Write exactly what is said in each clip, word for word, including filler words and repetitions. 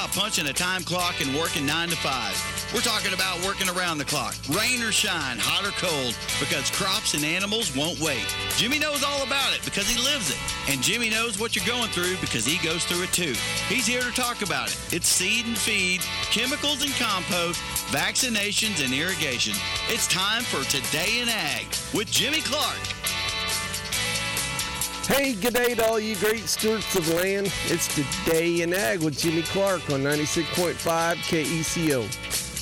about punching a time clock and working nine to five. We're talking about working around the clock, rain or shine, hot or cold, because crops and animals won't wait. Jimmy knows all about it because he lives it. And Jimmy knows what you're going through because he goes through it too. He's here to talk about it. It's seed and feed, chemicals and compost, vaccinations and irrigation. It's time for Today in Ag with Jimmy Clark. Hey, good day to all you great stewards of land. It's Today in Ag with Jimmy Clark on ninety-six point five K E C O.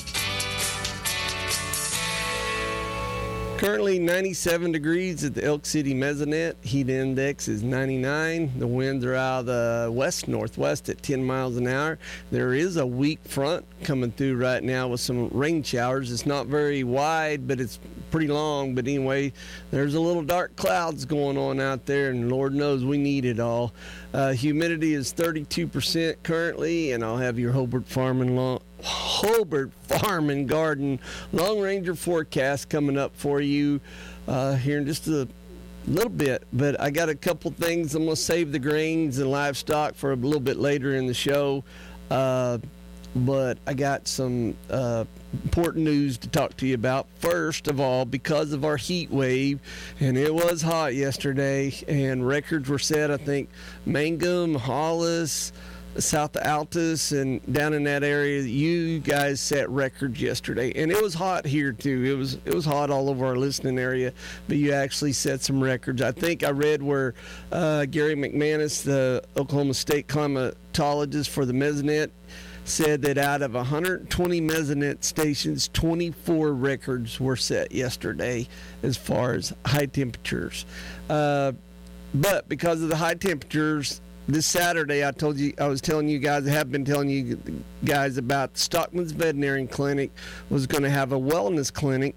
Currently ninety-seven degrees at the Elk City Mesonet. Heat index is ninety-nine. The winds are out of the west-northwest at ten miles an hour. There is a weak front coming through right now with some rain showers. It's not very wide, but it's pretty long. But anyway, there's a little dark clouds going on out there, and Lord knows we need it all. Uh, humidity is thirty-two percent currently, and I'll have your Hobart Farming Law. Hobart Farm and Garden Long Ranger forecast coming up for you uh, here in just a little bit. But I got a couple things. I'm going to save the grains and livestock for a little bit later in the show. Uh, but I got some uh, important news to talk to you about. First of all, because of our heat wave, and it was hot yesterday, and records were set, I think, Mangum, Hollis, south of Altus, and down in that area, you guys set records yesterday, and it was hot here too. It was it was hot all over our listening area, but you actually set some records. I think I read where uh, Gary McManus, the Oklahoma State climatologist for the Mesonet, said that out of one hundred twenty Mesonet stations, twenty-four records were set yesterday as far as high temperatures. Uh, but because of the high temperatures, this Saturday, I told you, I was telling you guys, I have been telling you guys about Stockman's Veterinary Clinic was going to have a wellness clinic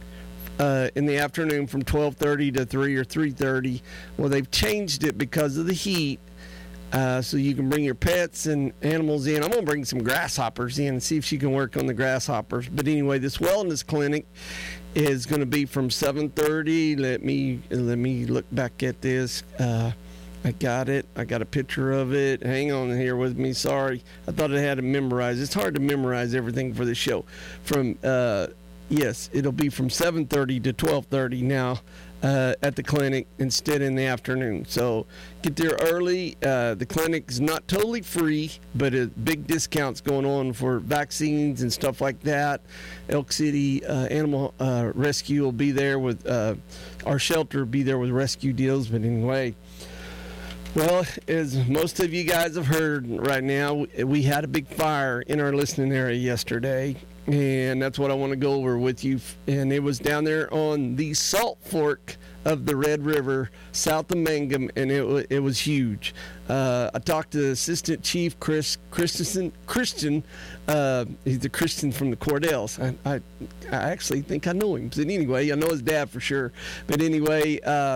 uh, in the afternoon from twelve thirty to three or three thirty. Well, they've changed it because of the heat, uh, so you can bring your pets and animals in. I'm going to bring some grasshoppers in and see if she can work on the grasshoppers. But anyway, this wellness clinic is going to be from seven thirty. Let me let me look back at this. Uh, I got it. I got a picture of it. Hang on here with me. Sorry. I thought I had to memorize. It's hard to memorize everything for the show. From, uh, yes, it'll be from seven thirty to twelve thirty now uh, at the clinic instead in the afternoon. So get there early. Uh, the clinic is not totally free, but a big discounts going on for vaccines and stuff like that. Elk City uh, Animal uh, Rescue will be there with, uh, our shelter will be there with rescue deals. But anyway, well, as most of you guys have heard right now, we had a big fire in our listening area yesterday, and that's what I want to go over with you. And it was down there on the Salt Fork of the Red River, south of Mangum, and it, it was huge. Uh, I talked to Assistant Chief Chris Christensen. Christian, uh, he's the Christian from the Cordells. I, I, I actually think I know him. But anyway, I know his dad for sure. But anyway, uh,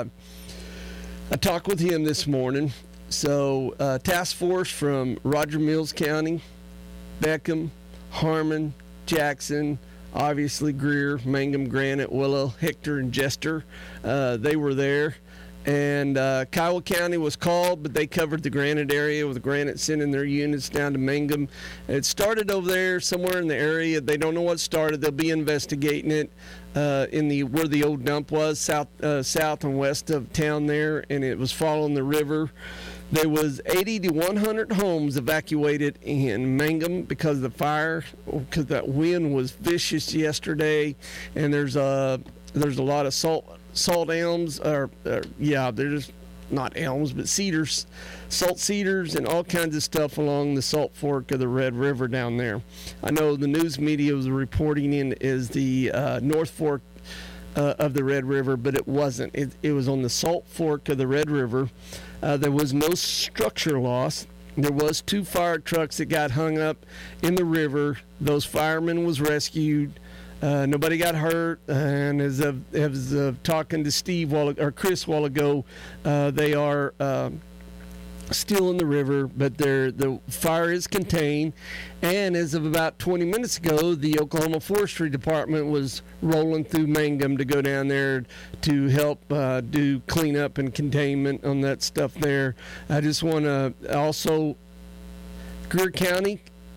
I talked with him this morning. So, uh, task force from Roger Mills County, Beckham, Harmon, Jackson, obviously Greer, Mangum, Granite, Willow, Hector, and Jester. Uh, they were there. And uh, Kiowa County was called, but they covered the Granite area with Granite sending their units down to Mangum. It started over there somewhere in the area. They don't know what started. They'll be investigating it uh, in the where the old dump was, south uh, south and west of town there, and it was following the river. There was eighty to one hundred homes evacuated in Mangum because of the fire, because that wind was vicious yesterday, and there's a there's a lot of salt. Salt elms, or, or yeah, they're just not elms, but cedars, salt cedars, and all kinds of stuff along the Salt Fork of the Red River down there. I know the news media was reporting in is the uh, North Fork uh, of the Red River, but it wasn't. It, it was on the Salt Fork of the Red River. Uh, there was no structure loss. There was two fire trucks that got hung up in the river. Those firemen was rescued. Uh, nobody got hurt, and as of, as of talking to Steve while, or Chris while ago, uh, they are uh, still in the river, but the fire is contained. And as of about twenty minutes ago, the Oklahoma Forestry Department was rolling through Mangum to go down there to help uh, do cleanup and containment on that stuff there. I just want to also, Greer County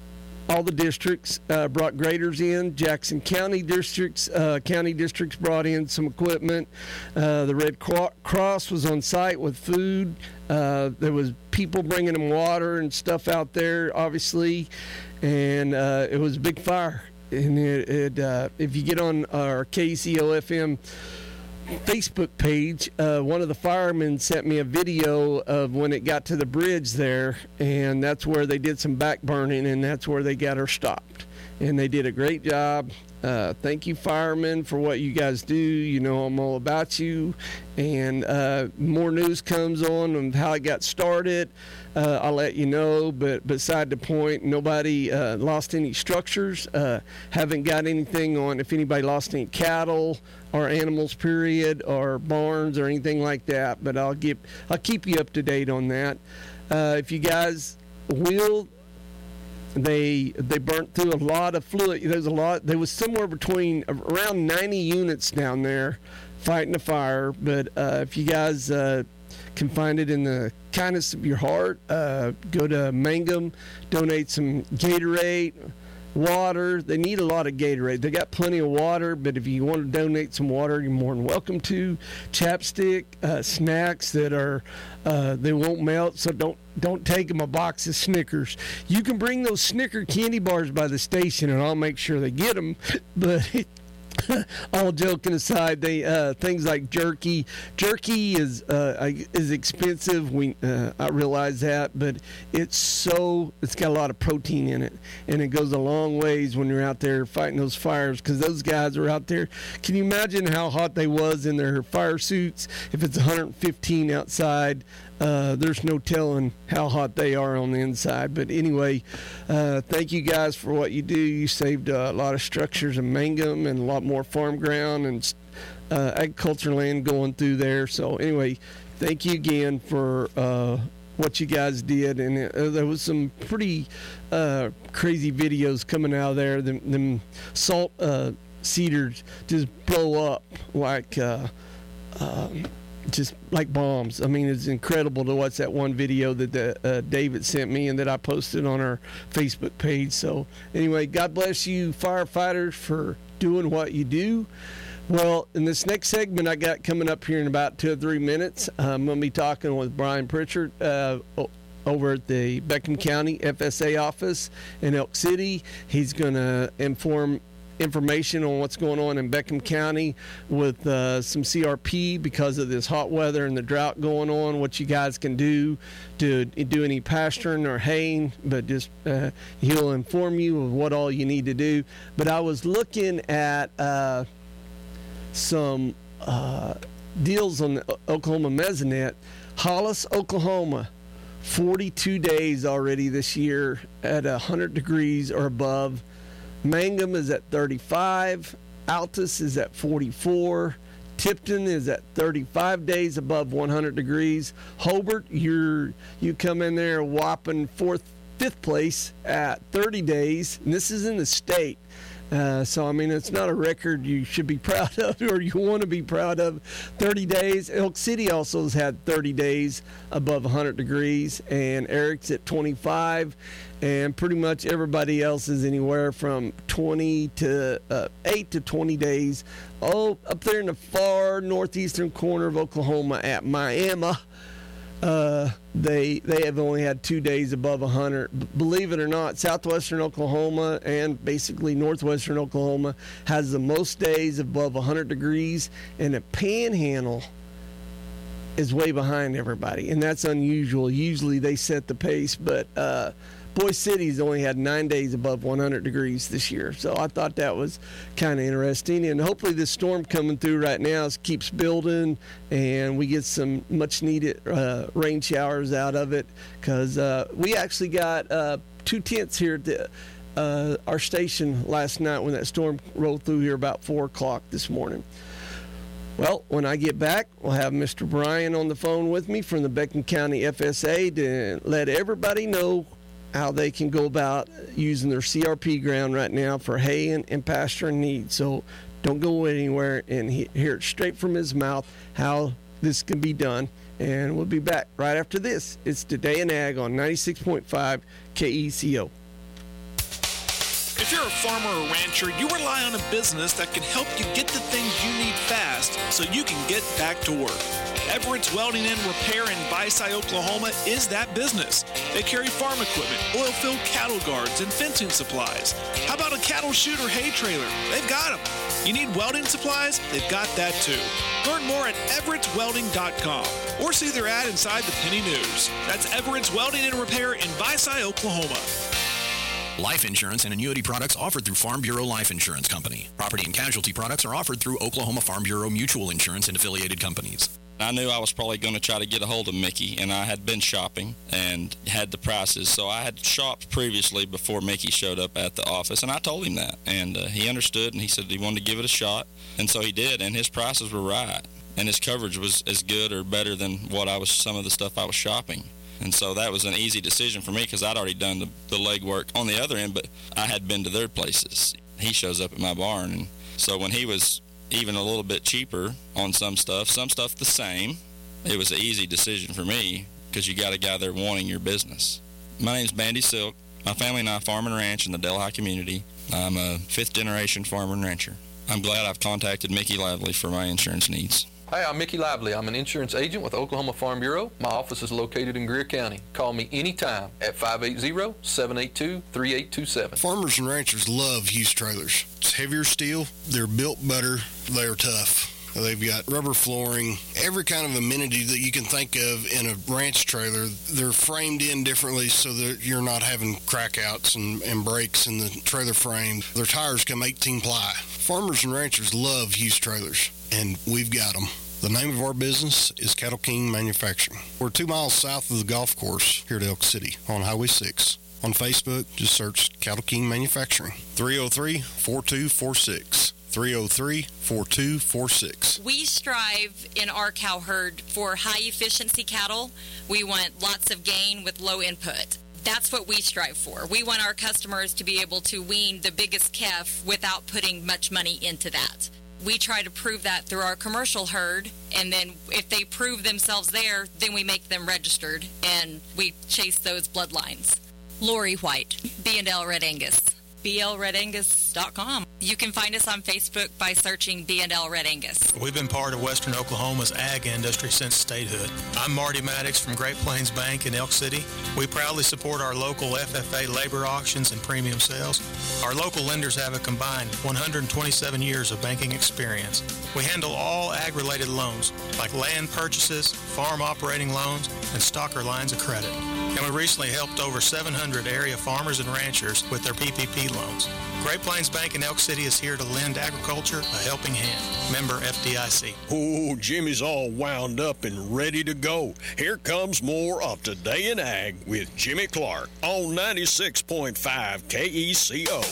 all the districts uh, brought graders in. Jackson County districts, uh, county districts brought in some equipment. Uh, the Red Cross was on site with food. Uh, there was people bringing them water and stuff out there, obviously, and uh, it was a big fire. And it, it uh, if you get on our K C O F M Facebook page, uh, one of the firemen sent me a video of when it got to the bridge there, and that's where they did some back burning, and that's where they got her stopped. And they did a great job. Uh, thank you, firemen, for what you guys do. You know I'm all about you. And uh, more news comes on on how it got started. Uh, I'll let you know. But beside the point, nobody uh, lost any structures. Uh, haven't got anything on if anybody lost any cattle or animals, period, or barns or anything like that. But I'll get I'll keep you up to date on that. Uh, if you guys will. They they burnt through a lot of fluid. There's a lot. There was somewhere between around ninety units down there fighting the fire. But uh, if you guys uh, can find it in the kindness of your heart, uh, go to Mangum, donate some Gatorade, water. They need a lot of Gatorade. They got plenty of water, but if you want to donate some water, you're more than welcome to. Chapstick, uh, snacks that are uh, they won't melt, so don't don't take them a box of Snickers. You can bring those Snicker candy bars by the station, and I'll make sure they get them. But all joking aside, they uh, things like jerky. Jerky is uh, is expensive. We uh, I realize that, but it's so it's got a lot of protein in it, and it goes a long ways when you're out there fighting those fires. Because those guys are out there. Can you imagine how hot they was in their fire suits? If it's one hundred fifteen outside. Uh, there's no telling how hot they are on the inside. But anyway, uh, thank you guys for what you do. You saved uh, a lot of structures in Mangum and a lot more farm ground and uh, agriculture land going through there. So anyway, thank you again for uh, what you guys did. And it, uh, there was some pretty uh, crazy videos coming out of there. Them, them salt uh, cedars just blow up like... Uh, uh, just like bombs. I mean, it's incredible to watch that one video that the, uh, David sent me and that I posted on our Facebook page. So anyway, God bless you firefighters for doing what you do. Well, in this next segment I got coming up here in about two or three minutes, I'm going to be talking with Brian Pritchard uh, over at the Beckham County F S A office in Elk City. He's going to inform information on what's going on in Beckham County with uh, some C R P because of this hot weather and the drought going on, what you guys can do to do any pasturing or haying, but just uh, he'll inform you of what all you need to do. But I was looking at uh, some uh, deals on the Oklahoma Mesonet. Hollis, Oklahoma, forty-two days already this year at one hundred degrees or above. Mangum is at thirty-five, Altus is at forty-four, Tipton is at thirty-five days above one hundred degrees. Hobart, you're you come in there whopping fourth, fifth place at thirty days, and this is in the state. Uh, so, I mean, it's not a record you should be proud of or you want to be proud of. thirty days. Elk City also has had thirty days above one hundred degrees, and Eric's at twenty-five, and pretty much everybody else is anywhere from twenty to uh, eight to twenty days. Oh, up there in the far northeastern corner of Oklahoma at Miami, uh, they they have only had two days above one hundred. Believe it or not, southwestern Oklahoma and basically northwestern Oklahoma has the most days above one hundred degrees, and the Panhandle is way behind everybody, and that's unusual. Usually they set the pace, but uh, Boise City's only had nine days above one hundred degrees this year, so I thought that was kind of interesting. And hopefully this storm coming through right now keeps building, and we get some much-needed uh, rain showers out of it, because uh, we actually got uh, two tenths here at the, uh, our station last night when that storm rolled through here about four o'clock this morning. Well, when I get back, we'll have Mister Brian on the phone with me from the Beckham County F S A to let everybody know how they can go about using their C R P ground right now for hay and, and pasturing needs. So don't go anywhere and he, hear it straight from his mouth how this can be done. And we'll be back right after this. It's Today in Ag on ninety-six point five K E C O. If you're a farmer or rancher, you rely on a business that can help you get the things you need fast so you can get back to work. Everett's Welding and Repair in Byside, Oklahoma is that business. They carry farm equipment, oil-filled cattle guards, and fencing supplies. How about a cattle chute or hay trailer? They've got them. You need welding supplies? They've got that too. Learn more at everetts welding dot com or see their ad inside the Penny News. That's Everett's Welding and Repair in Byside, Oklahoma. Life insurance and annuity products offered through Farm Bureau Life Insurance Company. Property and casualty products are offered through Oklahoma Farm Bureau Mutual Insurance and affiliated companies. I knew I was probably going to try to get a hold of Mickey, and I had been shopping and had the prices. So I had shopped previously before Mickey showed up at the office, and I told him that. And uh, he understood, and he said he wanted to give it a shot. And so he did, and his prices were right. And his coverage was as good or better than what I was, some of the stuff I was shopping. And so that was an easy decision for me because I'd already done the, the legwork on the other end, but I had been to their places. He shows up at my barn, and so when he was even a little bit cheaper on some stuff, some stuff the same, it was an easy decision for me because you got a guy there wanting your business. My name's Bandy Silk. My family and I farm and ranch in the Delhi community. I'm a fifth-generation farmer and rancher. I'm glad I've contacted Mickey Lively for my insurance needs. Hi, I'm Mickey Lively. I'm an insurance agent with Oklahoma Farm Bureau. My office is located in Greer County. Call me anytime at five eight zero, seven eight two, three eight two seven. Farmers and ranchers love Hughes trailers. It's heavier steel. They're built better. They're tough. They've got rubber flooring, every kind of amenity that you can think of in a ranch trailer. They're framed in differently so that you're not having crackouts and, and breaks in the trailer frame. Their tires come eighteen ply. Farmers and ranchers love Hughes trailers, and we've got them. The name of our business is Cattle King Manufacturing. We're two miles south of the golf course here at Elk City on Highway six. On Facebook, just search Cattle King Manufacturing. three oh three, four two four six. three oh three, four two four six. We strive in our cow herd for high-efficiency cattle. We want lots of gain with low input. That's what we strive for. We want our customers to be able to wean the biggest calf without putting much money into that. We try to prove that through our commercial herd, and then if they prove themselves there, then we make them registered, and we chase those bloodlines. Lori White, B and L Red Angus, B L red angus dot com. You can find us on Facebook by searching B and L Red Angus. We've been part of Western Oklahoma's ag industry since statehood. I'm Marty Maddox from Great Plains Bank in Elk City. We proudly support our local F F A labor auctions and premium sales. Our local lenders have a combined one hundred twenty-seven years of banking experience. We handle all ag-related loans, like land purchases, farm operating loans, and stocker lines of credit. And we recently helped over seven hundred area farmers and ranchers with their P P P loans. Great Plains Bank in Elk City is here to lend agriculture a helping hand. Member F D I C. Oh, Jimmy's all wound up and ready to go. Here comes more of Today in Ag with Jimmy Clark on ninety-six point five K E C O.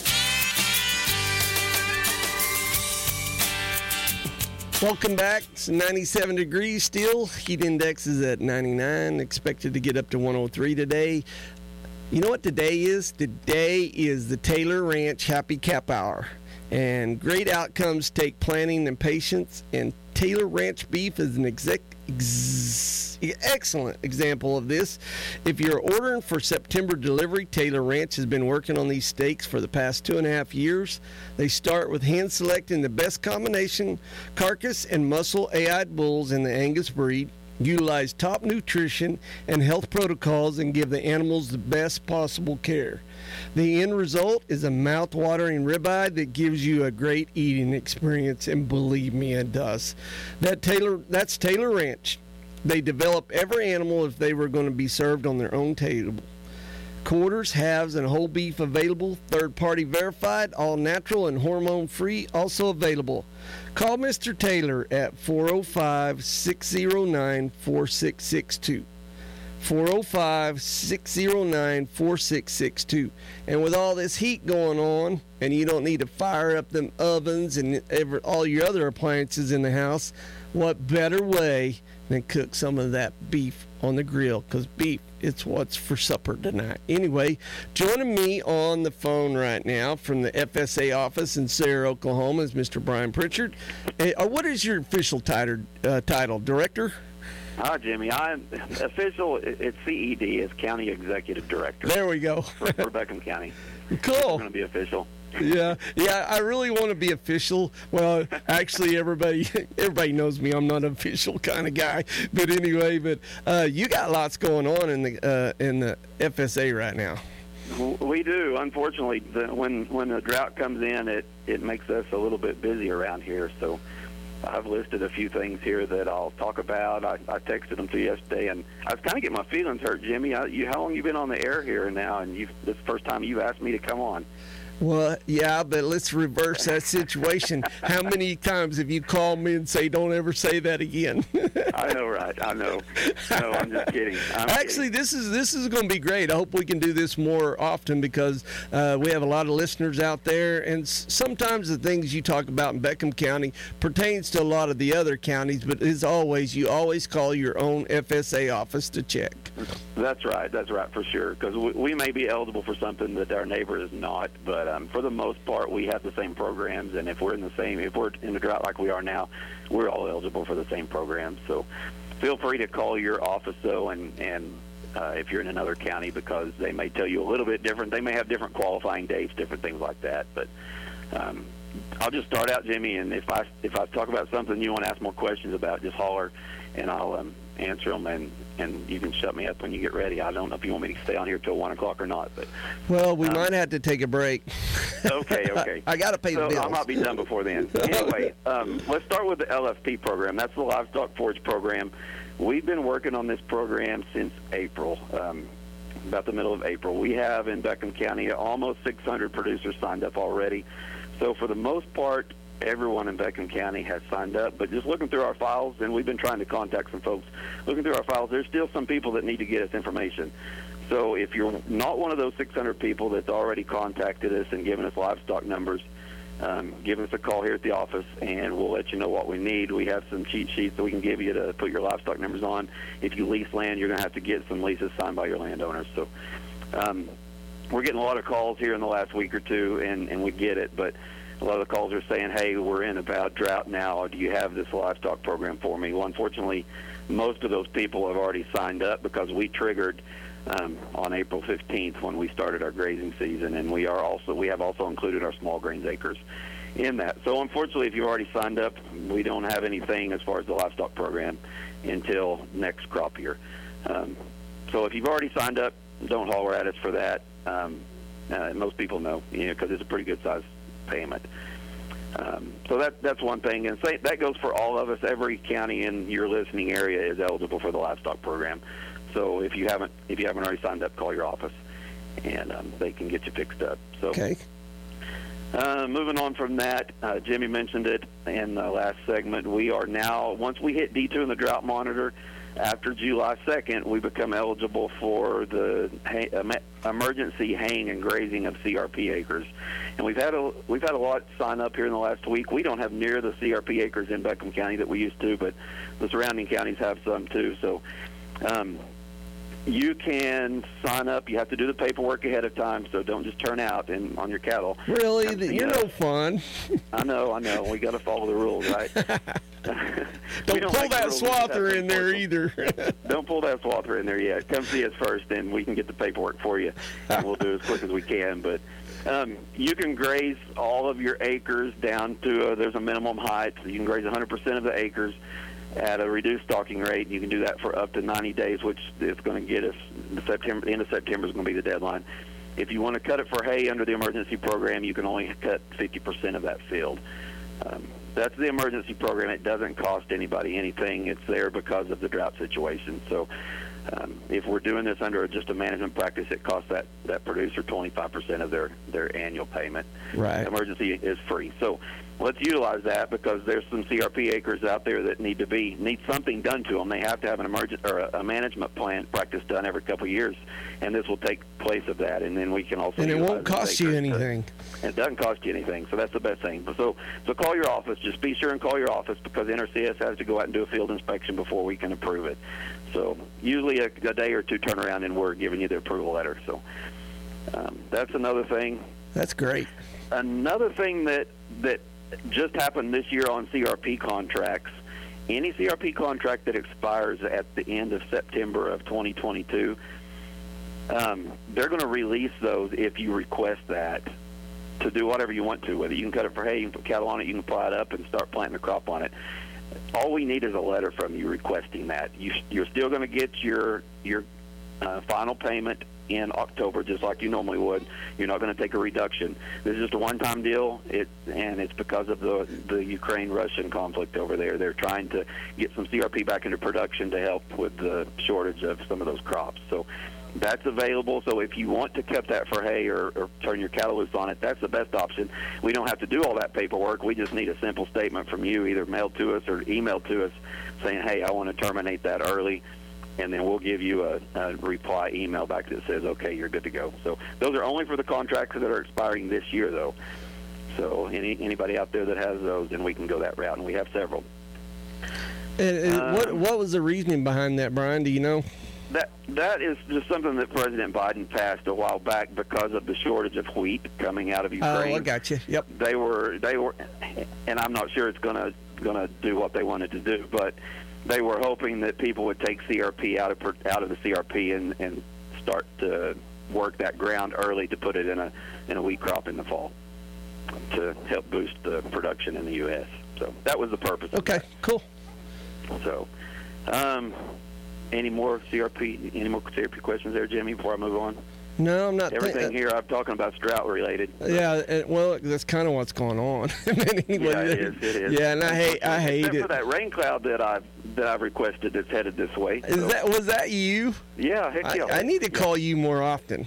Welcome back. It's ninety-seven degrees still. Heat index is at ninety-nine. Expected to get up to one oh three today. You know what today is? Today is the Taylor Ranch Happy Cap Hour. And great outcomes take planning and patience. And Taylor Ranch beef is an exec, ex, excellent example of this. If you're ordering for September delivery, Taylor Ranch has been working on these steaks for the past two and a half years. They start with hand selecting the best combination carcass and muscle A-eyed bulls in the Angus breed, utilize top nutrition and health protocols, and give the animals the best possible care. The end result is a mouth-watering ribeye that gives you a great eating experience, and believe me, it does. That Taylor, that's Taylor Ranch. They develop every animal if they were going to be served on their own table. Quarters, halves, and whole beef available. Third-party verified, all natural and hormone-free, also available. Call Mister Taylor at four oh five, six oh nine, four six six two. four oh five, six oh nine, four six six two. And with all this heat going on, and you don't need to fire up them ovens and every, all your other appliances in the house, what better way than cook some of that beef on the grill? Because beef, it's what's for supper tonight. Anyway, joining me on the phone right now from the F S A office in Sayre, Oklahoma, is Mister Brian Pritchard. Uh, what is your official title? Uh, title? Director? Hi, Jimmy. I'm official. It's C E D. It's County Executive Director. There we go. for, for Beckham County. Cool. I'm going to be official. Yeah, yeah. I really want to be official. Well, actually, everybody everybody knows me. I'm not an official kind of guy. But anyway, but uh, you got lots going on in the uh, in the F S A right now. We do. Unfortunately, the, when when the drought comes in, it it makes us a little bit busy around here. So I've listed a few things here that I'll talk about. I, I texted them to you yesterday, and I was kind of getting my feelings hurt, Jimmy. I, you, how long you been on the air here now? And you've, this is the first time you've asked me to come on. Well, yeah, but let's reverse that situation. How many times have you called me and say, don't ever say that again? I know, right? I know. No, I'm just kidding. I'm Actually, kidding. this is this is going to be great. I hope we can do this more often because uh, we have a lot of listeners out there, and s- sometimes the things you talk about in Beckham County pertains to a lot of the other counties, but as always, you always call your own F S A office to check. That's right. That's right, for sure, because we, we may be eligible for something that our neighbor is not, but um, for the most part, we have the same programs, and if we're in the same, if we're in a drought like we are now, we're all eligible for the same programs. So feel free to call your office, though, and, and uh, if you're in another county, because they may tell you a little bit different. They may have different qualifying dates, different things like that. But um, I'll just start out, Jimmy, and if I if I talk about something you want to ask more questions about, just holler, and I'll um, answer them, and, and you can shut me up when you get ready. I don't know if you want me to stay on here till one o'clock or not, but well, we um, might have to take a break. Okay, okay. I, I got to pay so the bills. I might be done before then. Anyway, um, let's start with the L F P program. That's the Livestock Forage Program. We've been working on this program since April, um, about the middle of April. We have in Beckham County almost six hundred producers signed up already. So for the most part, everyone in Beckham County has signed up, but just looking through our files, and we've been trying to contact some folks, looking through our files, there's still some people that need to get us information. So if you're not one of those six hundred people that's already contacted us and given us livestock numbers, um, give us a call here at the office, and we'll let you know what we need. We have some cheat sheets that we can give you to put your livestock numbers on. If you lease land, you're going to have to get some leases signed by your landowners. So um, we're getting a lot of calls here in the last week or two, and, and we get it, but a lot of the calls are saying, hey, we're in a bad drought now. Do you have this livestock program for me? Well, unfortunately, most of those people have already signed up because we triggered um, on April fifteenth when we started our grazing season, and we are also we have also included our small grains acres in that. So unfortunately, if you've already signed up, we don't have anything as far as the livestock program until next crop year. Um, so if you've already signed up, don't holler at us for that. Um, uh, most people know, you know, because it's a pretty good size payment. Um, so that that's one thing, and say, that goes for all of us. Every county in your listening area is eligible for the livestock program. So if you haven't if you haven't already signed up, call your office, and um, they can get you fixed up. So okay. Uh, moving on from that, uh, Jimmy mentioned it in the last segment. We are now, once we hit D two in the drought monitor, after July second, we become eligible for the ha- emergency haying and grazing of C R P acres, and we've had a we've had a lot sign up here in the last week. We don't have near the C R P acres in Beckham County that we used to, but the surrounding counties have some too. So um, you can sign up. You have to do the paperwork ahead of time, so don't just turn out and on your cattle. Really, Um, you're you know, no fun. I know, I know. We got to follow the rules, right? Don't, don't pull make the that rules, we just have swather to in there enforce either. Don't pull that swather in there yet. Come see us first, and we can get the paperwork for you, and we'll do it as quick as we can. But um, you can graze all of your acres down to, uh, there's a minimum height. So you can graze one hundred percent of the acres at a reduced stalking rate. You can do that for up to ninety days, which is going to get us, the September, the end of September is going to be the deadline. If you want to cut it for hay under the emergency program, you can only cut fifty percent of that field. Um, that's the emergency program. It doesn't cost anybody anything. It's there because of the drought situation. So um, if we're doing this under just a management practice, it costs that, that producer twenty-five percent of their, their annual payment. Right. Emergency is free. So let's utilize that, because there's some C R P acres out there that need to be need something done to them. They have to have an emergent or a, a management plan practice done every couple of years, and this will take place of that. And then we can also And it utilize won't those cost you acres anything. to- It doesn't cost you anything, so that's the best thing. So, so call your office. Just be sure and call your office, because N R C S has to go out and do a field inspection before we can approve it. So usually a, a day or two turnaround, and we're giving you the approval letter. So um, that's another thing. That's great. Another thing that that just happened this year on C R P contracts, any C R P contract that expires at the end of September of twenty twenty-two, um, they're going to release those if you request that. to do whatever you want to with it. You can cut it for hay, you can put cattle on it, you can plow it up and start planting the crop on it. All we need is a letter from you requesting that. You, you're still going to get your your uh, final payment in October, just like you normally would. You're not going to take a reduction. This is just a one-time deal, it, and it's because of the the Ukraine-Russian conflict over there. They're trying to get some C R P back into production to help with the shortage of some of those crops. So that's available. So if you want to cut that for hay or, or turn your cattle loose on it, that's the best option. We don't have to do all that paperwork. We just need a simple statement from you, either mailed to us or emailed to us, saying, hey, I want to terminate that early. And then we'll give you a, a reply email back that says, okay, you're good to go. So those are only for the contracts that are expiring this year, though. So any anybody out there that has those, then we can go that route, and we have several. And, and um, what what was the reasoning behind that, Brian? Do you know? That that is just something that President Biden passed a while back because of the shortage of wheat coming out of Ukraine. Oh, I got you. Yep. They were they were, and I'm not sure it's gonna gonna do what they wanted to do, but they were hoping that people would take C R P out of out of the C R P and, and start to work that ground early to put it in a in a wheat crop in the fall to help boost the production in the U S So that was the purpose. Okay, of that. Cool. So, um, any more C R P any more C R P questions there, Jimmy? Before I move on. No, I'm not. Everything th- here I'm talking about is drought related. Yeah, it, well, that's kind of what's going on. anyway, yeah, it is. It is. Yeah, and I hate, I hate Except it. for that rain cloud that I've that I've requested that's headed this way. Is so. that was that you? Yeah, heck yeah. I, I need to yeah. call you more often.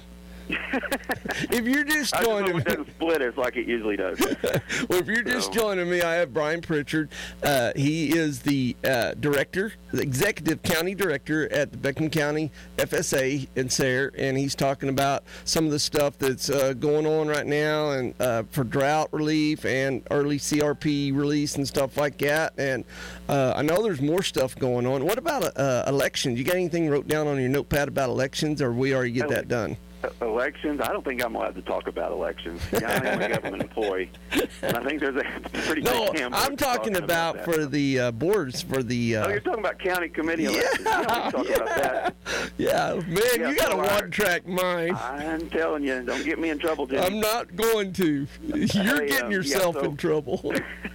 If you're just I joining just hope it doesn't split us like it usually does. Well, if you're just So. joining me, I have Brian Pritchard. Uh, he is the uh, director, the executive county director at the Beckham County F S A in Sayre, and he's talking about some of the stuff that's uh, going on right now and uh, for drought relief and early C R P release and stuff like that. And uh, I know there's more stuff going on. What about uh, elections? You got anything wrote down on your notepad about elections, or we already get that done? Elections? I don't think I'm allowed to talk about elections. Yeah, I'm a government employee, and I think there's a pretty No, big handbook I'm talking, talking about, about for the uh, boards, for the... Uh, oh, you're talking about county committee elections. Yeah, Yeah, we can talk yeah. about that. Yeah, man, Yeah, you got so a our- one-track mind. I'm telling you, don't get me in trouble, Jimmy. I'm not going to. You're Hey, getting um, yourself yeah, so- in trouble.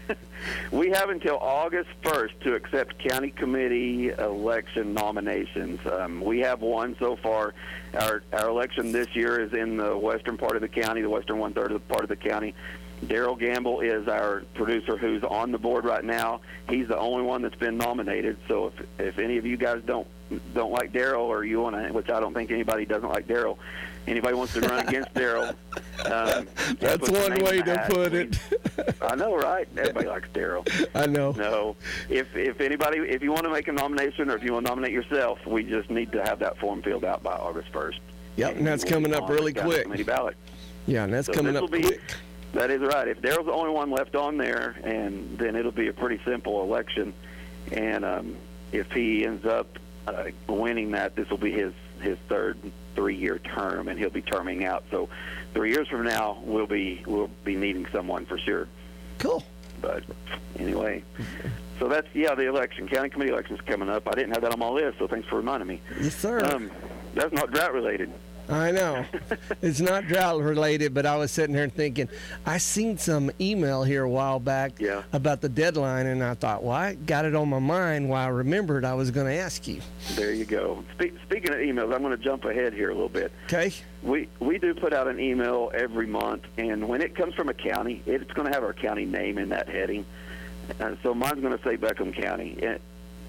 We have until August first to accept county committee election nominations. Um, we have one so far. Our our election this year is in the western part of the county, the western one-third of the part of the county. Daryl Gamble is our producer who's on the board right now. He's the only one that's been nominated. So if if any of you guys don't don't like Daryl, or you want to, which I don't think anybody doesn't like Daryl, anybody wants to run against Daryl. Um, That's put your one name way in the to hat. put it. I know, right? Everybody likes Daryl. I know. No, if if anybody, if you want to make a nomination or if you want to nominate yourself, we just need to have that form filled out by August first. Yep, and that's we'll coming be up on the really county quick. Committee ballot. Yeah, and that's So coming this up will be- quick. That is right. If Daryl's the only one left on there, and then it'll be a pretty simple election. And um, if he ends up uh, winning that, this will be his his third three-year term, and he'll be terming out. So three years from now, we'll be we'll be needing someone for sure. Cool. But anyway, so that's yeah, the election, county committee elections coming up. I didn't have that on my list, so thanks for reminding me. Yes, sir. Um, that's not drought related. I know. It's not drought related, but I was sitting here thinking, I seen some email here a while back Yeah. about the deadline, and I thought, well, I got it on my mind while I remembered I was going to ask you. There you go. Spe- speaking of emails, I'm going to jump ahead here a little bit. Okay? We we do put out an email every month, and when it comes from a county, it's going to have our county name in that heading. Uh, so mine's going to say Beckham County. And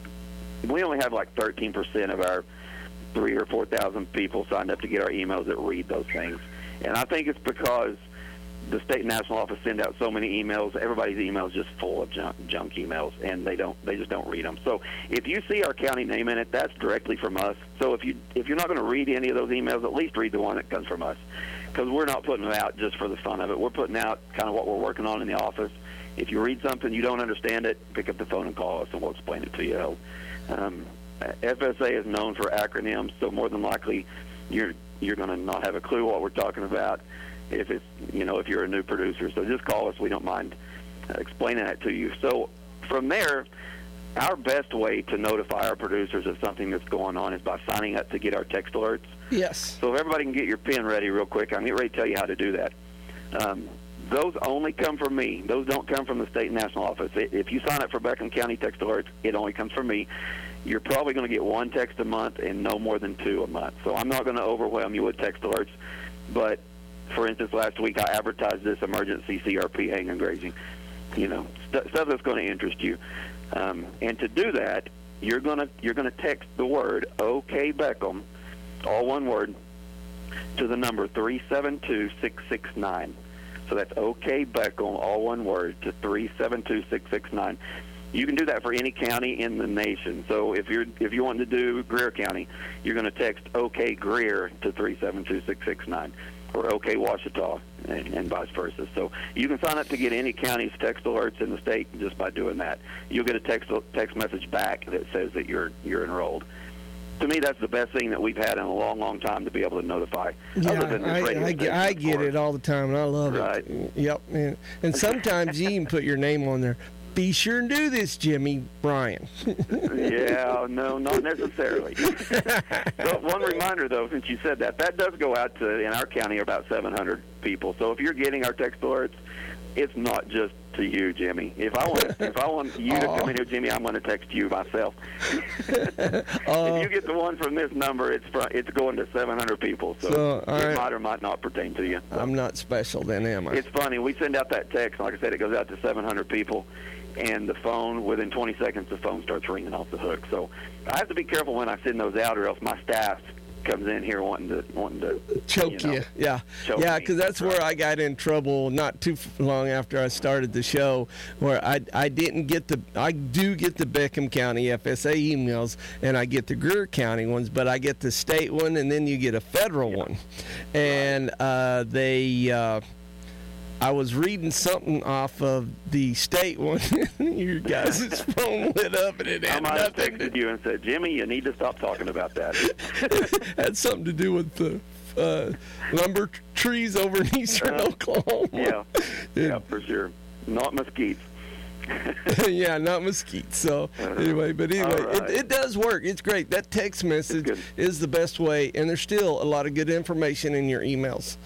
we only have like thirteen percent of our three or four thousand people signed up to get our emails that read those things, and I think it's because the state and national office send out so many emails. Everybody's email is just full of junk, junk emails, and they don't they just don't read them. So if you see our county name in it, that's directly from us. So if you if you're not going to read any of those emails, at least read the one that comes from us, because we're not putting them out just for the fun of it. We're putting out kind of what we're working on in the office. If you read something you don't understand it, pick up the phone and call us, and we'll explain it to you. Um, F S A is known for acronyms, so more than likely you're you're going to not have a clue what we're talking about if it's you know if you're a new producer. So just call us. We don't mind uh, explaining that to you. So from there, our best way to notify our producers of something that's going on is by signing up to get our text alerts. Yes. So if everybody can get your pen ready real quick, I'm getting ready to tell you how to do that. Um, those only come from me. Those don't come from the state and national office. If you sign up for Beckham County Text Alerts, it only comes from me. You're probably going to get one text a month and no more than two a month. So I'm not going to overwhelm you with text alerts. But, for instance, last week I advertised this emergency C R P hang and grazing, you know, st- stuff that's going to interest you. Um, and to do that, you're going to you're going to text the word OK Beckham, all one word, to the number three seven two, six six nine. So that's OK Beckham, all one word, to three seven two, six six nine. You can do that for any county in the nation. So if you're if you want to do Greer County, you're going to text OK Greer to three seven two, six six nine, or OK Ouachita, and, and vice versa. So you can sign up to get any county's text alerts in the state just by doing that. You'll get a text text message back that says that you're you're enrolled. To me, that's the best thing that we've had in a long, long time to be able to notify. Yeah, other than this I, radio I, station, I of get course. it all the time, and I love Right. it. Yep. And, and sometimes you even put your name on there. Be sure and do this, Jimmy Bryan. Yeah, no, not necessarily. But one reminder, though, since you said that, that does go out to, in our county, about seven hundred people. So if you're getting our text alerts, it's not just to you, Jimmy. If I want, if I want you to come in here, Jimmy, I'm going to text you myself. If you get the one from this number, it's fr- it's going to seven hundred people. So, So, all it right. might or might not pertain to you. I'm not special then, am I? It's funny. We send out that text. Like I said, it goes out to seven hundred people, and the phone, within twenty seconds, the phone starts ringing off the hook. So I have to be careful when I send those out, or else my staff comes in here wanting to wanting to choke you, know, yeah, choke yeah, me. because that's where I got in trouble not too f- long after I started the show, where I I didn't get the I do get the Beckham County F S A emails, and I get the Greer County ones, but I get the state one, and then you get a federal Yeah. one, and uh, they. Uh, I was reading something off of the state one. Your guys' phone lit up, and it I had might have nothing. texted you and said, Jimmy, you need to stop talking about that. Had something to do with the uh, lumber t- trees over in eastern Uh, Oklahoma. Yeah, yeah, for sure. Not mesquites. Yeah, not mesquite. So anyway, but anyway, All right. it, it does work. It's great. That text message good. is the best way, and there's still a lot of good information in your emails.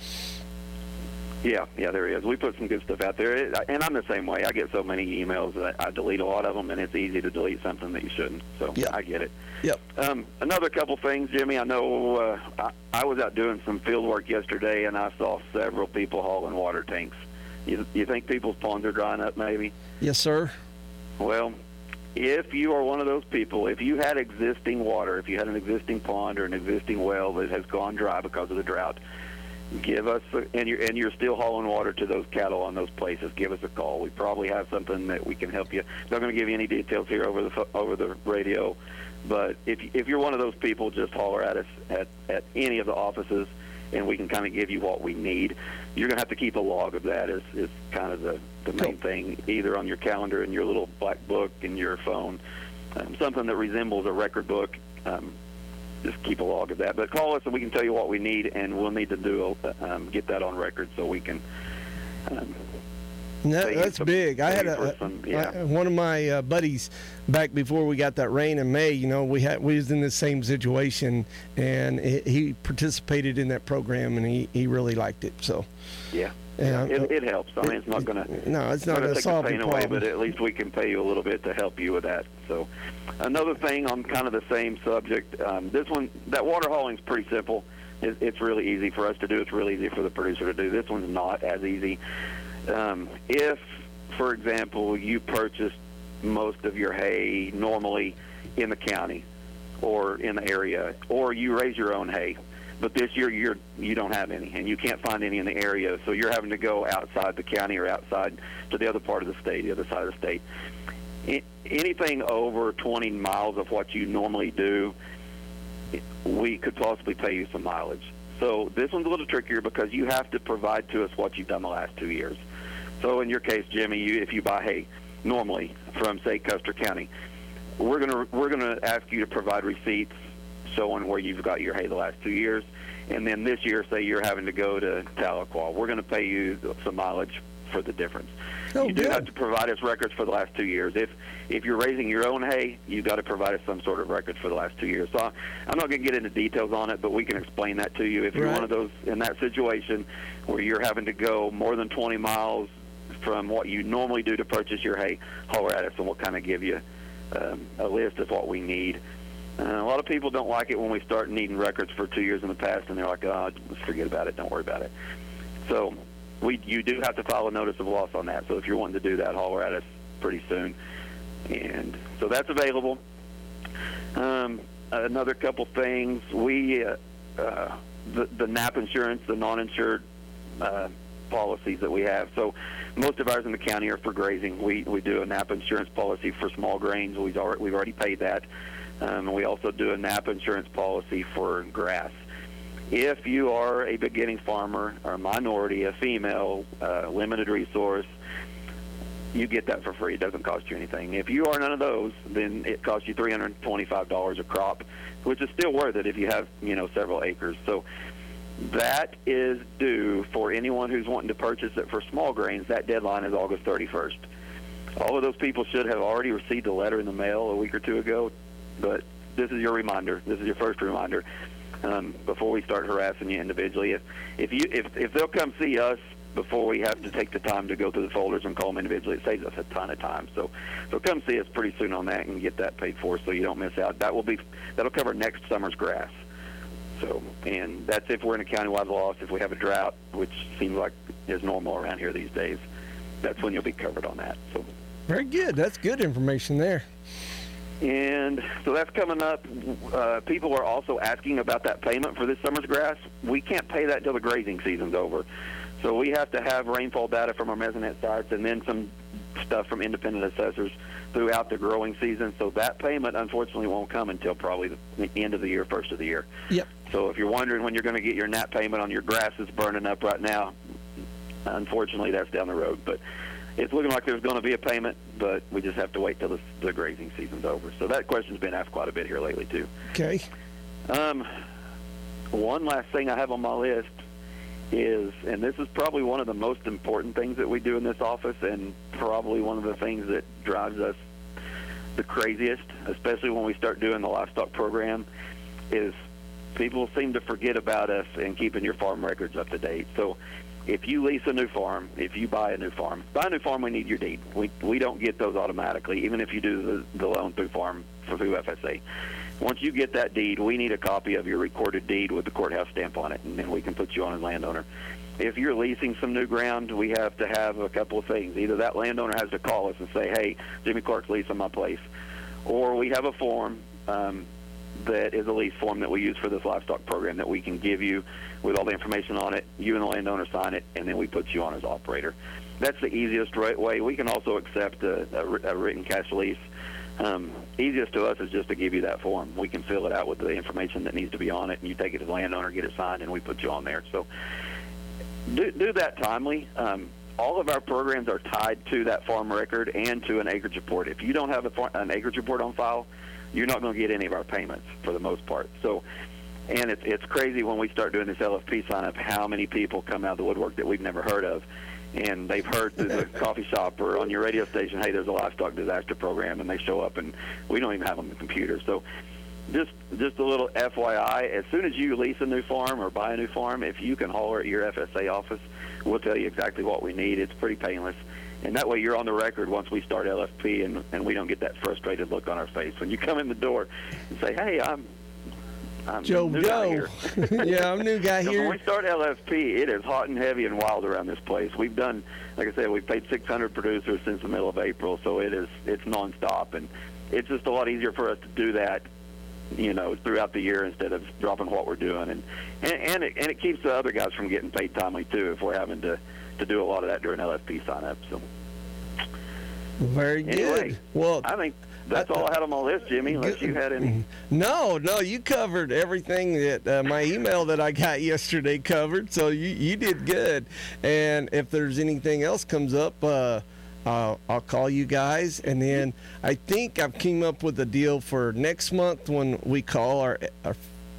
Yeah, yeah, there is. We put some good stuff out there, It- and I'm the same way. I get so many emails that I delete a lot of them, and it's easy to delete something that you shouldn't. So Yeah. I get it. Yep. Um, another couple things, Jimmy. I know uh, I, I was out doing some field work yesterday, and I saw several people hauling water tanks. You, you think people's ponds are drying up, maybe? Yes, sir. Well, if you are one of those people, if you had existing water, if you had an existing pond or an existing well that has gone dry because of the drought, give us, a, and you're and you're still hauling water to those cattle on those places, give us a call. We probably have something that we can help you. Not going to give you any details here over the pho- over the radio, but if if you're one of those people, just holler at us at at any of the offices, and we can kind of give you what we need. You're going to have to keep a log of that. Is is kind of the the main thing, either on your calendar in your little black book in your phone, um, something that resembles a record book. Um, Just keep a log of that. But call us and we can tell you what we need, and we'll need to do um, get that on record so we can. Um, That, pay you that's some- big. I pay had you a, for some- yeah. I- one of my uh, buddies back before we got that rain in May. You know, we had we was in the same situation, and he, he participated in that program, and he, he really liked it. So yeah, yeah, it, it helps. I mean, it's not going to. no, it's not going going to to take solve the your pain away, problem. but at least we can pay you a little bit to help you with that. So, another thing on kind of the same subject. Um, this one, that water hauling is pretty simple. It, it's really easy for us to do. It's really easy for the producer to do. This one's not as easy. Um, if, for example, you purchased most of your hay normally in the county or in the area, or you raise your own hay, but this year you're you don't have any, and you can't find any in the area, so you're having to go outside the county or outside to the other part of the state, the other side of the state. I, anything over twenty miles of what you normally do, we could possibly pay you some mileage. So this one's a little trickier because you have to provide to us what you've done the last two years. So in your case, Jimmy, you, if you buy hay normally from, say, Custer County, we're gonna we're gonna ask you to provide receipts showing where you've got your hay the last two years, and then this year, say you're having to go to Tahlequah, we're going to pay you some mileage for the difference. Oh, you do good. have to provide us records for the last two years. If if you're raising your own hay, you've got to provide us some sort of records for the last two years. So I, I'm not going to get into details on it, but we can explain that to you. If you're Right. one of those in that situation where you're having to go more than twenty miles from what you normally do to purchase your hay, holler at us and we'll kind of give you um, a list of what we need. Uh, a lot of people don't like it when we start needing records for two years in the past, and they're like, oh, let's forget about it, don't worry about it. So we, you do have to file a notice of loss on that. So if you're wanting to do that, holler at us pretty soon. And so that's available. Um, another couple things, we uh, uh, the, the N A P insurance, the non-insured uh, policies that we have. So most of ours in the county are for grazing. We we do a N A P insurance policy for small grains. We've already, we've already paid that. Um, and we also do a N A P insurance policy for grass. If you are a beginning farmer or a minority, a female, uh, limited resource, you get that for free. It doesn't cost you anything. If you are none of those, then it costs you three hundred twenty-five dollars a crop, which is still worth it if you have, you know, several acres. So that is due for anyone who's wanting to purchase it for small grains. That deadline is August thirty-first. All of those people should have already received a letter in the mail a week or two ago, but this is your reminder. This is your first reminder um, before we start harassing you individually. If if you if if they'll come see us before we have to take the time to go through the folders and call them individually, it saves us a ton of time. So, so come see us pretty soon on that and get that paid for, so you don't miss out. That will be that'll cover next summer's grass. So, and that's if we're in a countywide loss. If we have a drought, which seems like is normal around here these days, that's when you'll be covered on that. So, very good. That's good information there. And so that's coming up. Uh, people are also asking about that payment for this summer's grass. We can't pay that until the grazing season's over. So we have to have rainfall data from our mesonet sites and then some stuff from independent assessors throughout the growing season. So that payment, unfortunately, won't come until probably the end of the year, first of the year. Yep. So if you're wondering when you're going to get your N A P payment on your grass that's burning up right now, unfortunately, that's down the road. But it's looking like there's going to be a payment, but we just have to wait till the, the grazing season's over. So that question's been asked quite a bit here lately, too. Okay. Um, one last thing I have on my list is, and this is probably one of the most important things that we do in this office, and probably one of the things that drives us the craziest, especially when we start doing the livestock program, is people seem to forget about us and keeping your farm records up to date. So if you lease a new farm, if you buy a new farm, buy a new farm, we need your deed. We we don't get those automatically, even if you do the, the loan through farm for through F S A. Once you get that deed, we need a copy of your recorded deed with the courthouse stamp on it, and then we can put you on as landowner. If you're leasing some new ground, we have to have a couple of things. Either that landowner has to call us and say, hey, Jimmy Clark's leasing my place, or we have a form um, that is a lease form that we use for this livestock program that we can give you with all the information on it. You and the landowner sign it, and then we put you on as operator. That's the easiest right way. We can also accept a, a, a written cash lease. Um, easiest to us is just to give you that form. We can fill it out with the information that needs to be on it, and you take it to the landowner, get it signed, and we put you on there. So do, do that timely. Um, all of our programs are tied to that farm record and to an acreage report. If you don't have a far, an acreage report on file, you're not going to get any of our payments for the most part. So, and it's, it's crazy when we start doing this L F P sign-up how many people come out of the woodwork that we've never heard of. And they've heard through the coffee shop or on your radio station, hey, there's a livestock disaster program, and they show up, and we don't even have them on the computer. So just just a little F Y I, as soon as you lease a new farm or buy a new farm, if you can holler at your F S A office, we'll tell you exactly what we need. It's pretty painless. And that way you're on the record once we start L F P, and, and we don't get that frustrated look on our face. When you come in the door and say, hey, I'm I'm Joe new Joe. Here. Yeah, I'm new guy here. When we start L F P, it is hot and heavy and wild around this place. We've done, like I said, we've paid six hundred producers since the middle of April, so it is it's nonstop, and it's just a lot easier for us to do that, you know, throughout the year instead of dropping what we're doing, and and and it, and it keeps the other guys from getting paid timely too if we're having to to do a lot of that during L F P sign up. So very good. Anyway, well, I think that's all I had on my list, Jimmy, unless you had any. No, no, you covered everything that uh, my email that I got yesterday covered, so you, you did good. And if there's anything else comes up, uh, uh, I'll call you guys. And then I think I've came up with a deal for next month when we call our, our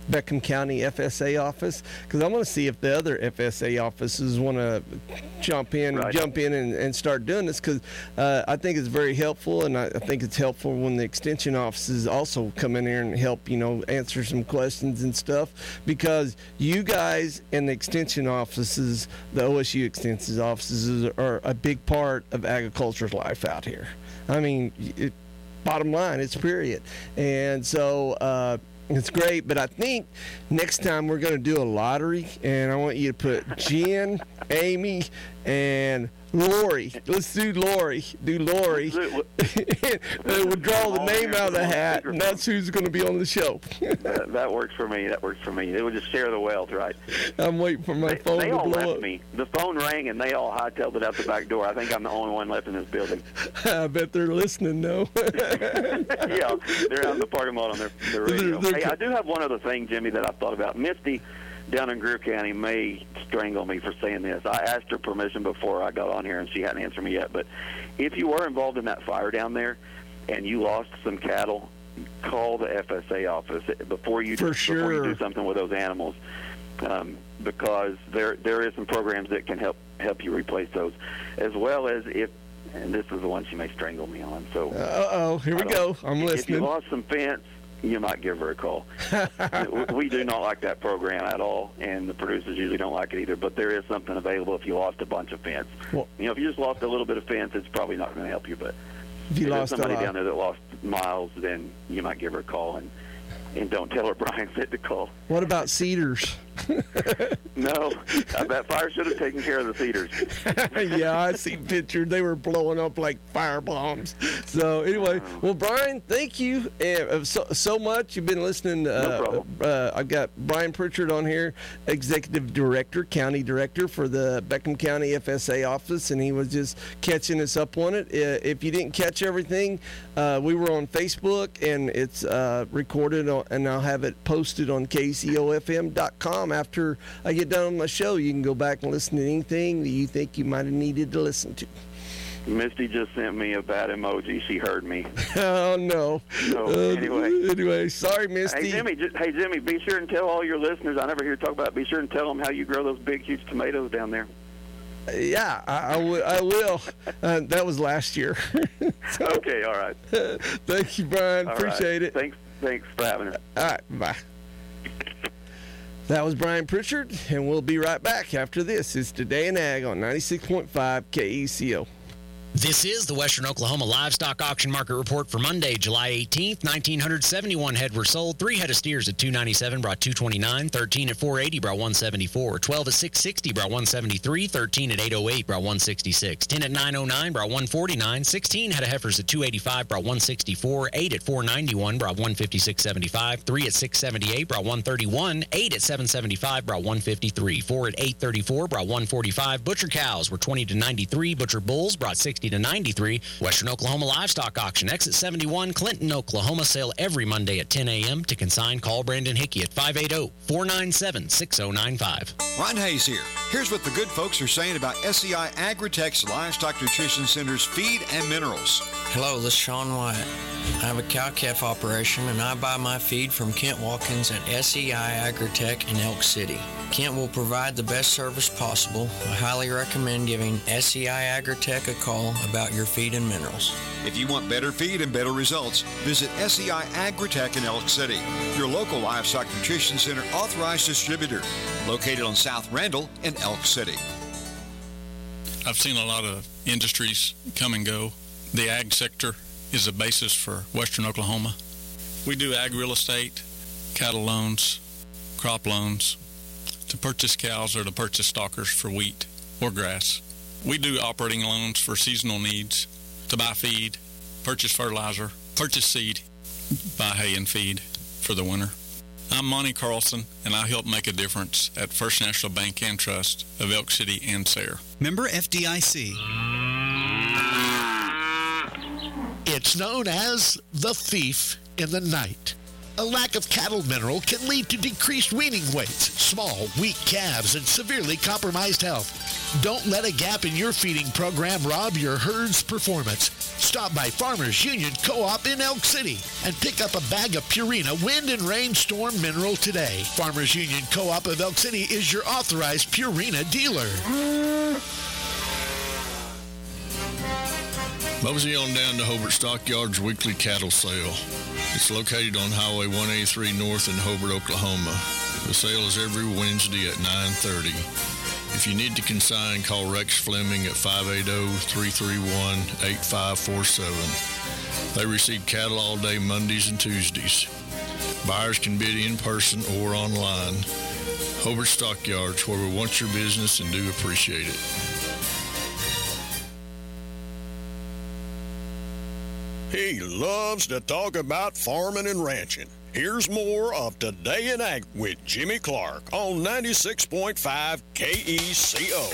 Beckham County F S A office, because I want to see if the other F S A offices want to jump in, Right. jump in, and, and start doing this, because uh, I think it's very helpful, and I, I think it's helpful when the extension offices also come in here and help, you know, answer some questions and stuff, because you guys and the extension offices, the O S U extension offices, are a big part of agriculture's life out here. I mean, it, bottom line, it's period. And so uh, it's great, but I think next time we're going to do a lottery, and I want you to put Jen, Amy, and Lori. Let's do Lori. Do Lori. We'll draw the name out of the hat, and that's who's going to be on the show. that, that works for me. That works for me. They would just share the wealth, right? I'm waiting for my They, phone they to all blow left up. me. The phone rang, and they all hightailed it out the back door. I think I'm the only one left in this building. I bet they're listening, though. Yeah, they're out in the parking lot on their, their radio. They're- they're- Hey, I do have one other thing, Jimmy, that I thought about. Misty down in Greer County may strangle me for saying this. I asked her permission before I got on here, and she hadn't answered me yet. But if you were involved in that fire down there and you lost some cattle, call the F S A office before you, For before you sure. do something with those animals, um, because there there is some programs that can help help you replace those, as well as if, and this is the one she may strangle me on. So Uh-oh, here we I go. don't- I'm If you listening. lost some fence, you might give her a call. We do not like that program at all, and the producers usually don't like it either. But there is something available if you lost a bunch of fence. Well- You know, if you just lost a little bit of fence, it's probably not going to help you. But If you if there's lost a somebody lot. down there that lost miles, then you might give her a call, and and don't tell her Brian said to call. What about cedars? No, uh, that fire should have taken care of the cedars. Yeah, I see pictures. They were blowing up like fire bombs. So anyway, well, Brian, thank you uh, so, so much. You've been listening. Uh, No problem. Uh, I've got Brian Pritchard on here, Executive Director, County Director for the Beckham County F S A office, and he was just catching us up on it. Uh, if you didn't catch everything, uh, we were on Facebook, and it's uh, recorded, on, and I'll have it posted on K C O F M dot com. After I get done with my show, you can go back and listen to anything that you think you might have needed to listen to. Misty just sent me a bad emoji. She heard me. Oh, no. So, Uh, anyway. Anyway, sorry, Misty. Hey Jimmy, just, hey Jimmy, be sure and tell all your listeners. I never hear you talk about it. Be sure and tell them how you grow those big, huge tomatoes down there. Yeah, I, I, w- I will. Uh, that was last year. So, Okay, all right. thank you, Brian. All Appreciate right. it. Thanks, thanks for having it. All right, bye. That was Brian Pritchard, and we'll be right back after this. It's Today in Ag on ninety-six point five K E C O. This is the Western Oklahoma Livestock Auction Market Report for Monday, July eighteenth. nineteen seventy-one head were sold. Three head of steers at two ninety-seven brought two twenty-nine. thirteen at four eighty brought one seventy-four. twelve at six sixty brought one seventy-three. thirteen at eight oh eight brought one sixty-six. ten at nine oh nine brought one forty-nine. sixteen head of heifers at two eighty-five brought one sixty-four. eight at four ninety-one brought one fifty-six seventy-five. three at six seventy-eight brought one thirty-one. eight at seven seventy-five brought one fifty-three. four at eight thirty-four brought one forty-five. Butcher cows were twenty to ninety-three. Butcher bulls brought sixty to ninety-three. Western Oklahoma Livestock Auction, exit seventy-one, Clinton, Oklahoma. Sale every Monday at ten a.m. To consign, call Brandon Hickey at five eight zero, four nine seven, six zero nine five. Ron Hayes here. Here's what the good folks are saying about S E I Agritech's Livestock Nutrition Center's feed and minerals. Hello, this is Sean Wyatt. I have a cow-calf operation, and I buy my feed from Kent Watkins at S E I Agritech in Elk City. Kent will provide the best service possible. I highly recommend giving S E I Agritech a call about your feed and minerals. If you want better feed and better results, visit S E I Agritech in Elk City, your local livestock nutrition center authorized distributor, located on South Randall in Elk City. I've seen a lot of industries come and go. The ag sector is the basis for Western Oklahoma. We do ag real estate, cattle loans, crop loans, to purchase cows or to purchase stockers for wheat or grass. We do operating loans for seasonal needs, to buy feed, purchase fertilizer, purchase seed, buy hay and feed for the winter. I'm Monty Carlson, and I help make a difference at First National Bank and Trust of Elk City and Sayre. Member F D I C. It's known as the thief in the night. A lack of cattle mineral can lead to decreased weaning weights, small, weak calves, and severely compromised health. Don't let a gap in your feeding program rob your herd's performance. Stop by Farmers Union Co-op in Elk City and pick up a bag of Purina Wind and Rainstorm Mineral today. Farmers Union Co-op of Elk City is your authorized Purina dealer. Mosey on down to Hobart Stockyards weekly cattle sale. It's located on Highway one eighty-three North in Hobart, Oklahoma. The sale is every Wednesday at nine thirty. If you need to consign, call Rex Fleming at five eight zero, three three one, eight five four seven. They receive cattle all day Mondays and Tuesdays. Buyers can bid in person or online. Hobart Stockyards, where we want your business and do appreciate it. He loves to talk about farming and ranching. Here's more of Today in Ag with Jimmy Clark on ninety-six point five K E C O.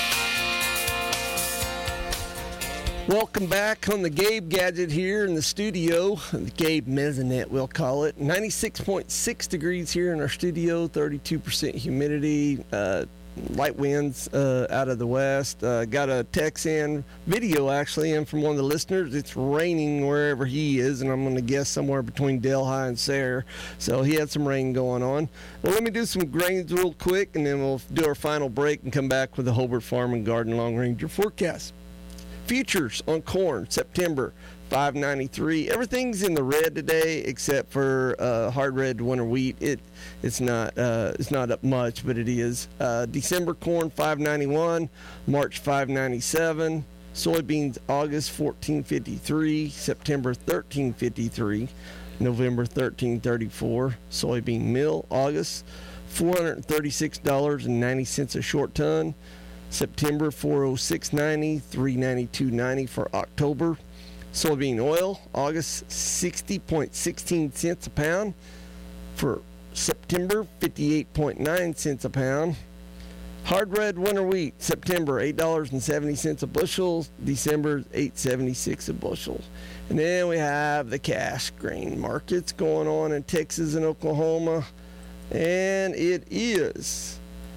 Welcome back on the Gabe Gadget here in the studio, the Gabe Mezzanette we'll call it. ninety-six point six degrees here in our studio, thirty-two percent humidity, uh, light winds uh, out of the west. Uh, got a text in, video actually, in from one of the listeners. It's raining wherever he is, and I'm going to guess somewhere between Delhi and Sayre. So he had some rain going on. Well, let me do some grains real quick, and then we'll do our final break and come back with the Hobart Farm and Garden Long Ranger forecast. Futures on corn, September, five ninety-three. Everything's in the red today except for uh, hard red winter wheat. It it's not uh, it's not up much, but it is. Uh, December corn five ninety-one, March five ninety-seven, soybeans August fourteen fifty-three, September thirteen fifty-three, November thirteen thirty-four. Soybean meal August four hundred thirty-six dollars and ninety cents a short ton. September four oh six ninety, three ninety-two ninety for October. Soybean oil August sixty point one six cents a pound. For September fifty-eight point nine cents a pound. Hard red winter wheat September eight dollars and seventy cents a bushel. December eight seventy-six a bushel. And then we have the cash grain markets going on in Texas and Oklahoma, and it is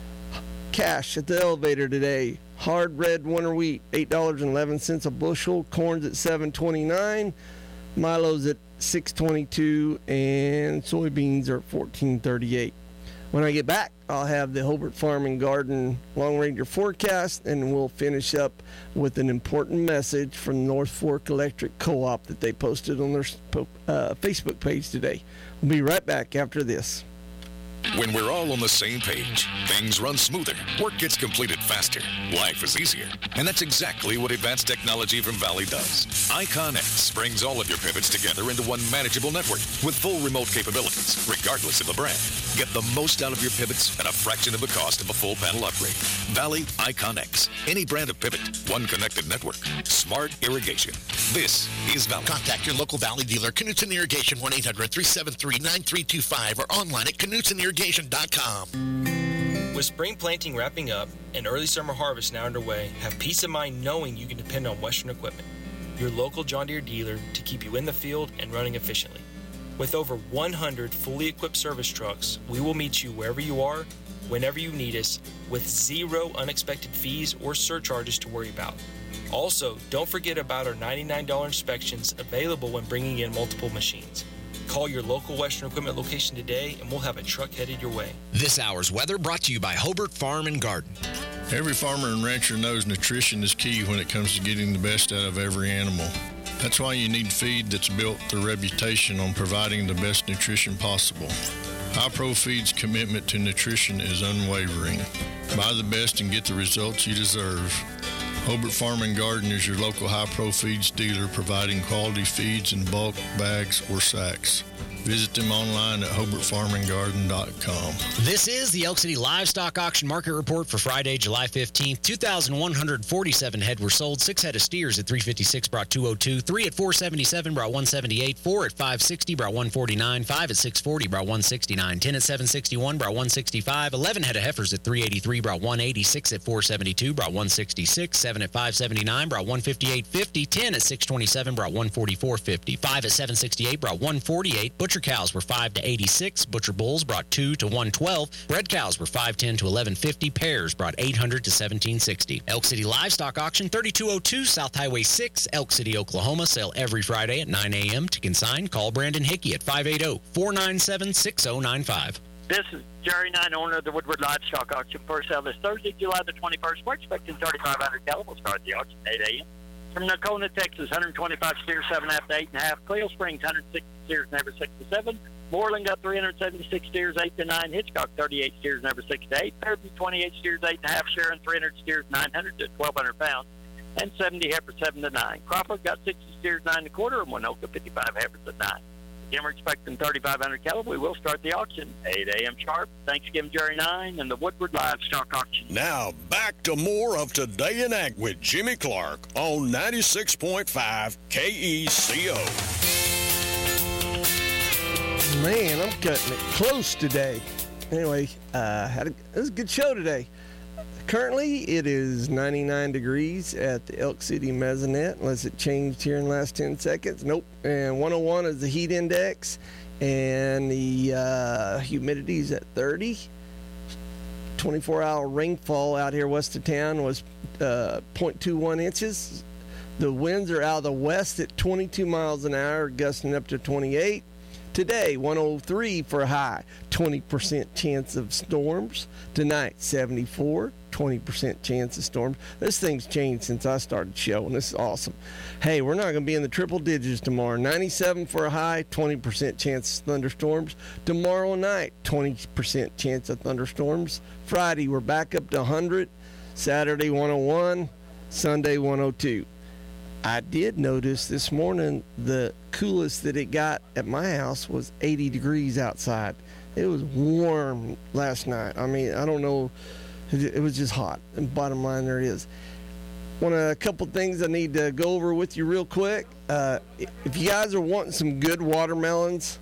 cash at the elevator today. Hard red winter wheat, eight dollars and eleven cents a bushel. Corn's at seven twenty-nine. Milo's at six twenty-two. And soybeans are at fourteen thirty-eight. When I get back, I'll have the Hobart Farm and Garden Long Ranger forecast, and we'll finish up with an important message from North Fork Electric Co-op that they posted on their uh, Facebook page today. We'll be right back after this. When we're all on the same page, things run smoother, work gets completed faster, life is easier. And that's exactly what advanced technology from Valley does. IconX brings all of your pivots together into one manageable network with full remote capabilities, regardless of the brand. Get the most out of your pivots at a fraction of the cost of a full panel upgrade. Valley IconX. Any brand of pivot, one connected network. Smart irrigation. This is Valley. Contact your local Valley dealer, Knutson Irrigation, one eight hundred, three seven three, nine three two five, or online at knutson irrigation dot com. With spring planting wrapping up and early summer harvest now underway, have peace of mind knowing you can depend on Western Equipment, your local John Deere dealer, to keep you in the field and running efficiently. With over one hundred fully equipped service trucks, we will meet you wherever you are, whenever you need us, with zero unexpected fees or surcharges to worry about. Also, don't forget about our ninety-nine dollars inspections available when bringing in multiple machines. Call your local Western Equipment location today, and we'll have a truck headed your way. This hour's weather brought to you by Hobart Farm and Garden. Every farmer and rancher knows nutrition is key when it comes to getting the best out of every animal. That's why you need feed that's built the reputation on providing the best nutrition possible. Hi-Pro Feed's commitment to nutrition is unwavering. Buy the best and get the results you deserve. Hobart Farm and Garden is your local Hi-Pro Feeds dealer, providing quality feeds in bulk, bags, or sacks. Visit them online at hobart farm and garden dot com. This is the Elk City Livestock Auction Market Report for Friday, July fifteenth. two thousand one hundred forty-seven head were sold. Six head of steers at three fifty-six brought two oh two. Three at four seventy-seven brought one seventy-eight. Four at five sixty brought one forty-nine. Five at six forty brought one sixty-nine. Ten at seven sixty-one brought one sixty-five. Eleven head of heifers at three eighty-three brought one eighty. Six at four seventy-two brought one sixty-six. Seven at five seventy-nine brought one fifty-eight fifty. Ten at six twenty-seven brought one forty-four fifty. Five at seven sixty-eight brought one forty-eight. Butcher Butcher cows were five to eighty-six. Butcher bulls brought two to one twelve. Bred cows were five ten to eleven fifty. Pairs brought eight hundred to seventeen sixty. Elk City Livestock Auction, thirty-two oh two South Highway six, Elk City, Oklahoma. Sale every Friday at nine a.m. To consign, call Brandon Hickey at five eight zero, four nine seven, six zero nine five. This is Jerry Knight, owner of the Woodward Livestock Auction. First sale this Thursday, July the twenty-first. We're expecting thirty-five hundred cattle. We'll start the auction at eight a.m. From Nocona, Texas, one hundred twenty-five steers, seven and a half to eight and a half. Cleo Springs, one hundred sixty steers, never six to seven. Moreland got three hundred seventy-six steers, eight to nine. Hitchcock, thirty-eight steers, never six to eight. Fairview, twenty-eight steers, eight and a half. Sharon, three hundred steers, nine hundred to twelve hundred pounds. And seventy heifers, seven to nine. Crawford got sixty steers, nine and a quarter. And Winoka, fifty-five heifers at nine. Again, we're expecting thirty-five hundred cattle. We will start the auction eight a.m. sharp. Thanks again, Jerry Nine and the Woodward Livestock Auction. Now, back to more of Today in Ag with Jimmy Clark on ninety-six point five K E C O. Man, I'm cutting it close today. Anyway, uh, had a, it was a good show today. Currently, it is ninety-nine degrees at the Elk City Mezzanette, unless it changed here in the last ten seconds. Nope. And one oh one is the heat index, and the uh, humidity is at thirty. twenty-four hour rainfall out here west of town was uh, zero point two one inches. The winds are out of the west at twenty-two miles an hour, gusting up to twenty-eight. Today, one oh three for a high, twenty percent chance of storms. Tonight, seventy-four, twenty percent chance of storms. This thing's changed since I started showing. This is awesome. Hey, we're not going to be in the triple digits tomorrow. ninety-seven for a high, twenty percent chance of thunderstorms. Tomorrow night, twenty percent chance of thunderstorms. Friday, we're back up to one hundred. Saturday, one oh one. Sunday, one oh two. I did notice this morning the coolest that it got at my house was eighty degrees outside. It was warm last night. I mean, I don't know. It was just hot. And bottom line, there it is. One a couple things I need to go over with you real quick. Uh, if you guys are wanting some good watermelons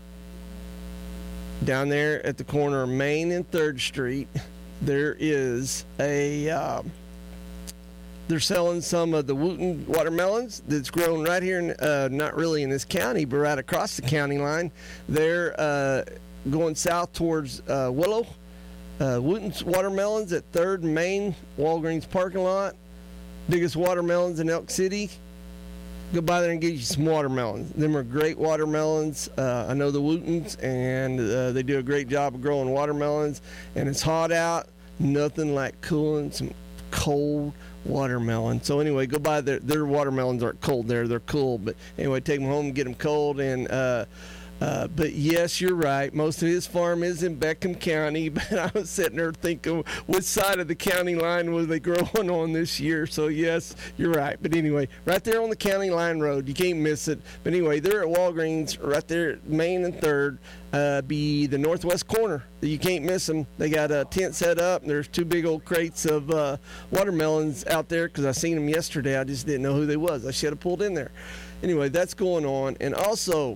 down there at the corner of Main and third Street, there is a... Uh, They're selling some of the Wooten watermelons that's grown right here, in, uh, not really in this county, but right across the county line. They're uh, going south towards uh, Willow. Uh, Wooten's watermelons at third and Main, Walgreens parking lot. Biggest watermelons in Elk City. Go by there and get you some watermelons. Them are great watermelons. Uh, I know the Wootens, and uh, they do a great job of growing watermelons. And it's hot out. Nothing like cooling some cold watermelon. So anyway, go by their their watermelons aren't cold there, they're cool, but anyway, take them home and get them cold. And uh uh but yes, you're right, most of his farm is in Beckham County, but I was sitting there thinking which side of the county line was they growing on this year. So yes, you're right. But anyway, right there on the county line road, you can't miss it. But anyway, they're at Walgreens right there at Main and third. Uh, be the northwest corner. You can't miss them. They got a tent set up, and there's two big old crates of uh, watermelons out there because I seen them yesterday. I just didn't know who they was. I should have pulled in there. Anyway, that's going on. And also,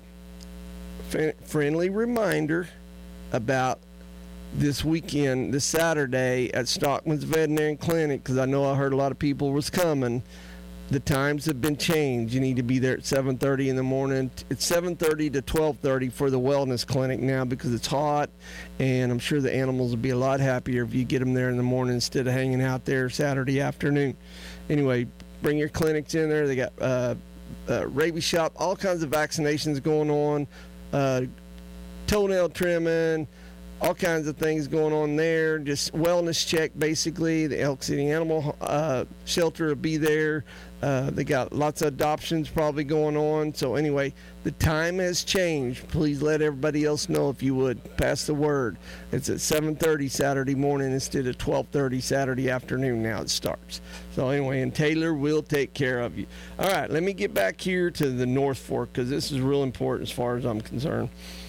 f- friendly reminder about this weekend, this Saturday at Stockman's Veterinary Clinic, because I know I heard a lot of people was coming. The times have been changed. You need to be there at seven thirty in the morning. It's seven thirty to twelve thirty for the wellness clinic now because it's hot, and I'm sure the animals will be a lot happier if you get them there in the morning instead of hanging out there Saturday afternoon. Anyway, bring your clinics in there. They got uh, uh, rabies shop, all kinds of vaccinations going on, uh, toenail trimming, all kinds of things going on there. Just wellness check, basically. The Elk City Animal uh, Shelter will be there. Uh, they got lots of adoptions probably going on. So anyway, the time has changed. Please let everybody else know if you would. Pass the word. It's at seven thirty Saturday morning instead of twelve thirty Saturday afternoon now it starts. So anyway, and Taylor will take care of you. All right, let me get back here to the North Fork because this is real important as far as I'm concerned.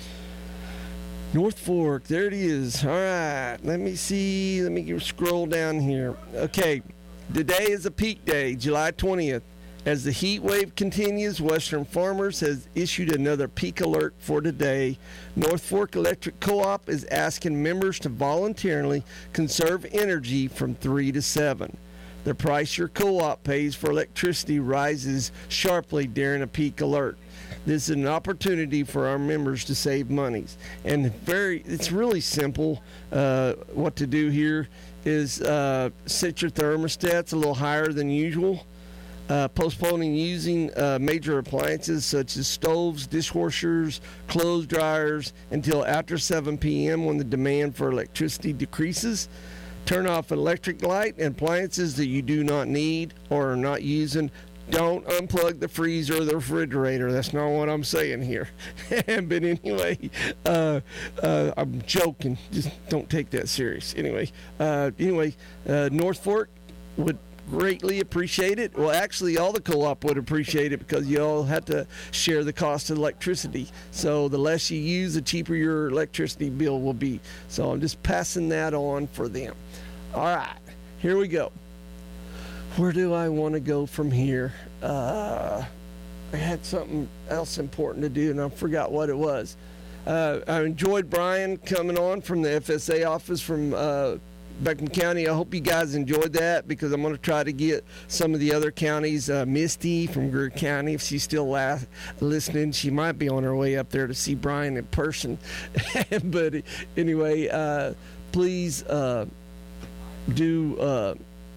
North Fork, there it is. All right, let me see. Let me scroll down here. Okay, today is a peak day, July twentieth. As the heat wave continues, Western Farmers has issued another peak alert for today. North Fork Electric Co-op is asking members to voluntarily conserve energy from three to seven. The price your co-op pays for electricity rises sharply during a peak alert. This is an opportunity for our members to save monies. And very, it's really simple. Uh, what to do here is uh, set your thermostats a little higher than usual. Uh, postponing using uh, major appliances such as stoves, dishwashers, clothes dryers until after seven p.m. when the demand for electricity decreases. Turn off electric light and appliances that you do not need or are not using. Don't unplug the freezer or the refrigerator. That's not what I'm saying here. But anyway, uh, uh, I'm joking. Just don't take that serious. Anyway, uh, anyway, uh, North Fork would greatly appreciate it. Well, actually, all the co-op would appreciate it because you all have to share the cost of electricity. So the less you use, the cheaper your electricity bill will be. So I'm just passing that on for them. All right, here we go. Where do I want to go from here? Uh, I had something else important to do, and I forgot what it was. Uh, I enjoyed Brian coming on from the F S A office from uh, Beckman County. I hope you guys enjoyed that because I'm going to try to get some of the other counties. Uh, Misty from Greer County, if she's still la- listening, she might be on her way up there to see Brian in person. But anyway, uh, please uh, do... Uh,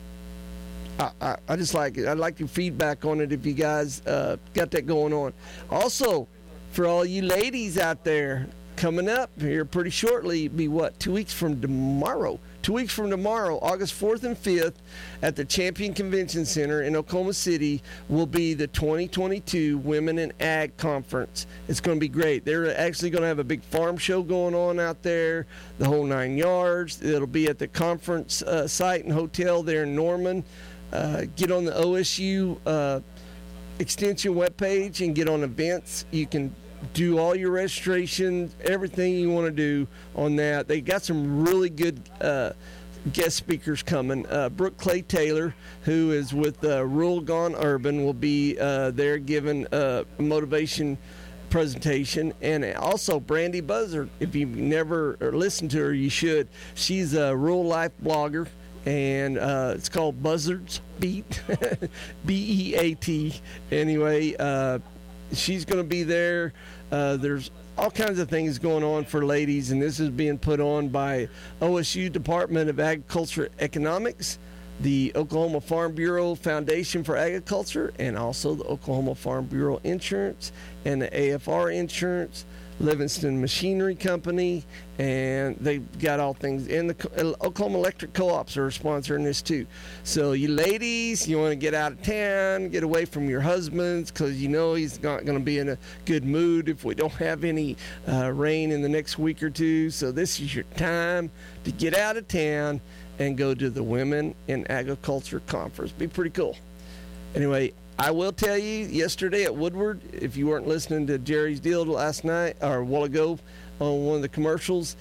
I, I, I just like it. I'd like your feedback on it if you guys uh, got that going on. Also, for all you ladies out there, coming up here pretty shortly, be what, two weeks from tomorrow? Two weeks from tomorrow, August fourth and fifth, at the Champion Convention Center in Oklahoma City, will be the twenty twenty-two Women in Ag Conference. It's going to be great. They're actually going to have a big farm show going on out there, the whole nine yards. It'll be at the conference uh, site and hotel there in Norman. Uh, get on the O S U uh, extension webpage and get on events. You can do all your registration, everything you want to do on that. They got some really good uh, guest speakers coming. Uh, Brooke Clay Taylor, who is with uh, Rural Gone Urban, will be uh, there giving uh, a motivation presentation. And also Brandy Buzzard. If you've never listened to her, you should. She's a rural life blogger. And uh, it's called Buzzard's Beat, B E A T. Anyway, uh, she's going to be there. Uh, there's all kinds of things going on for ladies, and this is being put on by O S U Department of Agriculture Economics, the Oklahoma Farm Bureau Foundation for Agriculture, and also the Oklahoma Farm Bureau Insurance and the A F R Insurance, Livingston Machinery Company, and they've got all things. And the Oklahoma Electric Co-ops are sponsoring this too. So you ladies, you want to get out of town, get away from your husbands, because you know he's not going to be in a good mood if we don't have any uh, rain in the next week or two. So this is your time to get out of town and go to the Women in Agriculture Conference. Be pretty cool. Anyway, I will tell you, yesterday at Woodward, if you weren't listening to Jerry's deal last night or a while ago on one of the commercials,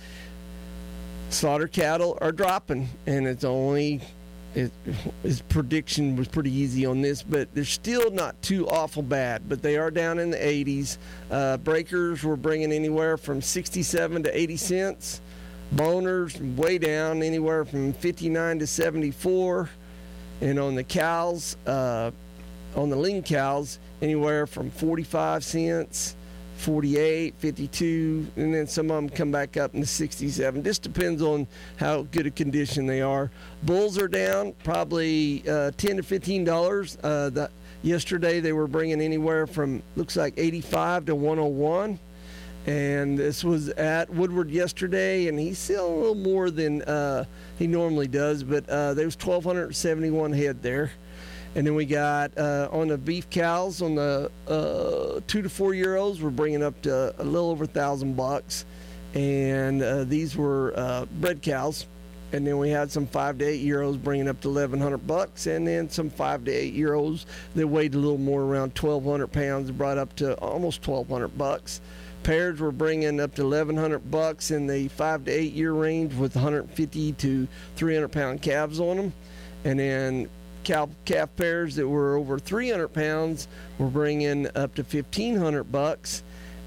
slaughter cattle are dropping, and it's only, it, his prediction was pretty easy on this, but they're still not too awful bad, but they are down in the eighties. Uh, breakers were bringing anywhere from sixty-seven to eighty cents. Boners way down, anywhere from fifty-nine to seventy-four. And on the cows, uh, on the lean cows, anywhere from forty-five cents, forty-eight, fifty-two, and then some of them come back up in the sixty-seven. Just depends on how good a condition they are. Bulls are down probably uh, ten to fifteen dollars. Uh, the, yesterday they were bringing anywhere from, looks like eighty-five to one oh one. And this was at Woodward yesterday, and he's still a little more than uh, he normally does, but uh, there was twelve seventy-one head there. And then we got uh, on the beef cows, on the uh, two to four year olds, we're bringing up to a little over a thousand bucks. And uh, these were uh, bred cows. And then we had some five to eight year olds bringing up to eleven hundred bucks, and then some five to eight year olds that weighed a little more, around twelve hundred pounds, brought up to almost twelve hundred bucks. Pairs were bringing up to eleven hundred bucks in the five to eight year range with one hundred fifty to three hundred pound calves on them. And then cow calf pairs that were over three hundred pounds were bringing up to fifteen hundred bucks.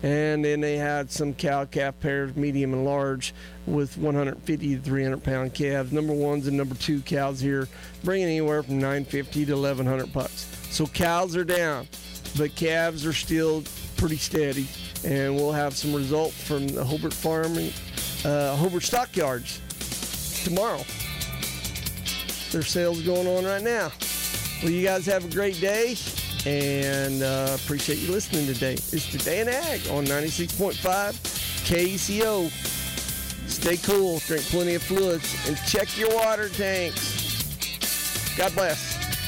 And then they had some cow-calf pairs, medium and large, with one hundred fifty to three hundred pound calves. Number ones and number two cows here, bringing anywhere from nine fifty to eleven hundred bucks. So cows are down, but calves are still pretty steady. And we'll have some results from the Hobart Farm and uh, Hobart Stockyards tomorrow. There's sales going on right now. Well, you guys have a great day. And uh, appreciate you listening today. It's Today in Ag on ninety-six point five K E C O. Stay cool, drink plenty of fluids, and check your water tanks. God bless.